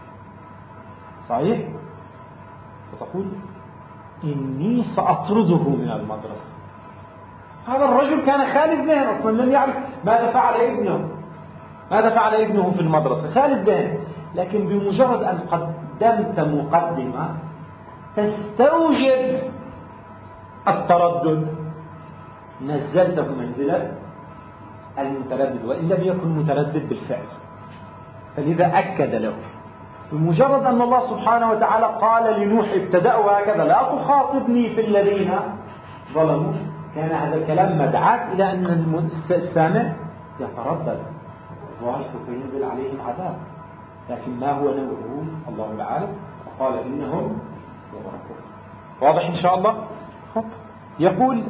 صحيح؟ فتقول إني سأطرده من المدرسة. هذا الرجل كان خالي الذهن أصلا، لم يعرف ماذا فعل ابنه في المدرسة، خالي الذهن. لكن بمجرد أن قدمت مقدمة تستوجب التردد نزلته منزلة المتردد، وإن لم يكن متردد بالفعل. فلذا أكد له بمجرد أن الله سبحانه وتعالى قال لنوح ابتدأوا هكذا لا تخاطبني في الذين ظلموا، كان هذا الكلام مدعاة إلى أن السامع يتردد وسوف ينزل عليهم عذاب، لكن ما هو نوعه الله العالم. وقال إنهم يغرقون. واضح إن شاء الله؟ يقول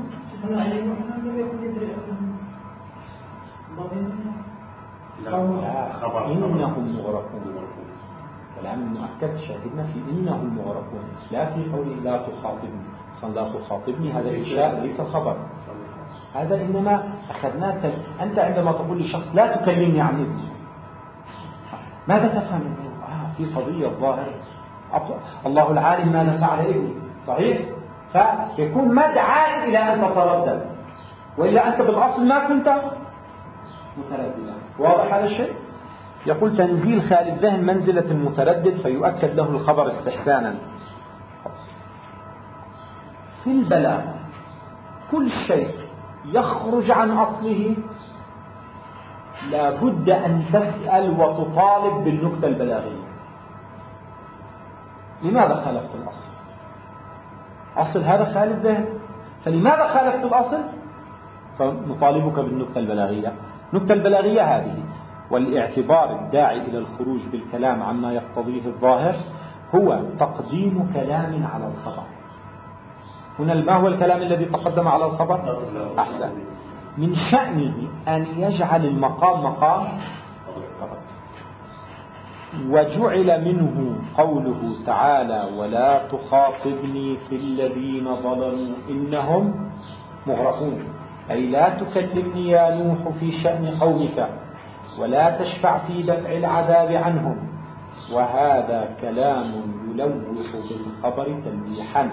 إنهم مغرقون، كلام مؤكد شاهدنا في إنهم مغرقون، لا في قوله لا تخاطبني. لا تخاطبني هذا إنشاء ليس خبر، هذا إنما أخذناه. أنت عندما تقول لشخص لا تكلمني عن ابني، ماذا تفهم منه؟ في قضية ظاهرة، الله العالم ماذا فعل ابني، صحيح؟ فيكون مدعاة إلى أن تتردد، وإلا أنت بالأصل ما كنت مترددا. واضح هذا الشيء؟ يقول تنزيل خالي الذهن منزلة المتردد فيؤكد له الخبر استحسانا. في البلاغة كل شيء يخرج عن أصله لا بد أن تسأل وتطالب بالنكتة البلاغية. لماذا خالفت الأصل؟ أصل هذا خالي الذهن، فلماذا خالفت الأصل؟ فنطالبك بالنكتة البلاغية. النكتة البلاغية هذه، والاعتبار الداعي إلى الخروج بالكلام عما يقتضيه الظاهر هو تقديم كلام على الخبر. هنا ما هو الكلام الذي تقدم على الخبر؟ أحسن. من شأنه أن يجعل المقام مقام خبر، وجعل منه قوله تعالى ولا تخاطبني في الذين ظلموا إنهم مغرقون، أي لا تكلمني يا نوح في شأن قومك ولا تشفع في دفع العذاب عنهم. وهذا كلام يلوح بالخبر تلويحا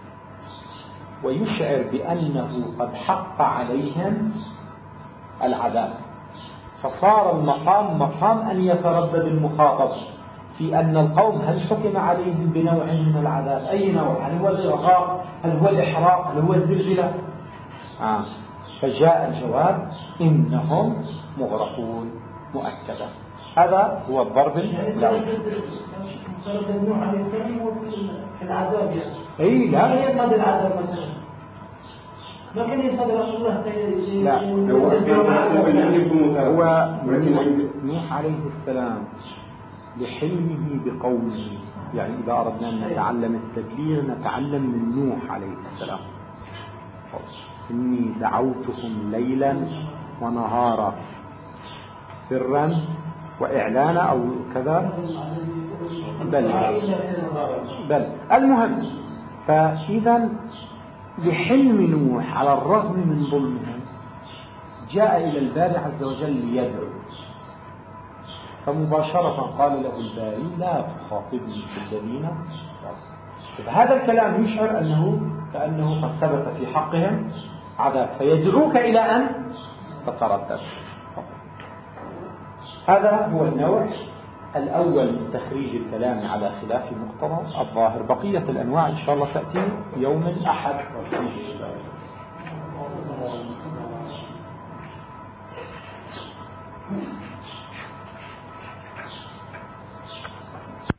ويشعر بأنه قد حق عليهم العذاب، فصار المقام مقام أن يتردد المخاطب في أن القوم هل حكم عليهم بنوع من العذاب، أي نوع، هل هو الإغراق، هل هو الإحراق، هل هو الزلزلة. فجاء الجواب إنهم مغرقون مؤكدا. هذا هو الضرب الأول.
في العذاب
أي لا
يقضي العذاب مثلا، ما كان يصدر رسول الله
لا هو نوح عليه السلام لحلمه بقومه. يعني إذا أردنا أن نتعلم التبليغ نتعلم من نوح عليه السلام. إني دعوتهم ليلا ونهارا سرا وإعلانا أو كذا. بل المهم، فإذا لحلم نوح على الرغم من ظلمهم جاء إلى الباري عز وجل ليدعو، فمباشرة قال له الباري لا تخاطبني في الذين. هذا الكلام يشعر كأنه قد ثبت في حقهم عذاب، فيدعوك إلى أن تتردد. هذا هو النوع الأول من تخريج الكلام على خلاف مقتضى الظاهر. بقية الأنواع إن شاء الله تأتي يوم الأحد.